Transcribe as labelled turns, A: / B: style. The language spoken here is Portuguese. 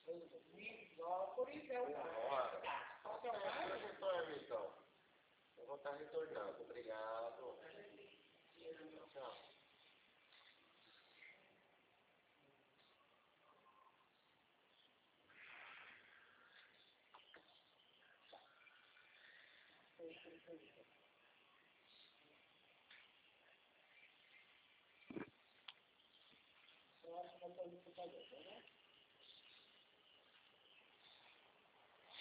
A: Brócolis é o mais. Tá. Qual que é o mais?
B: Retorno, então. Eu vou estar retornando. Obrigado. Tchau.
A: Eu acho que vai ter um computador, né?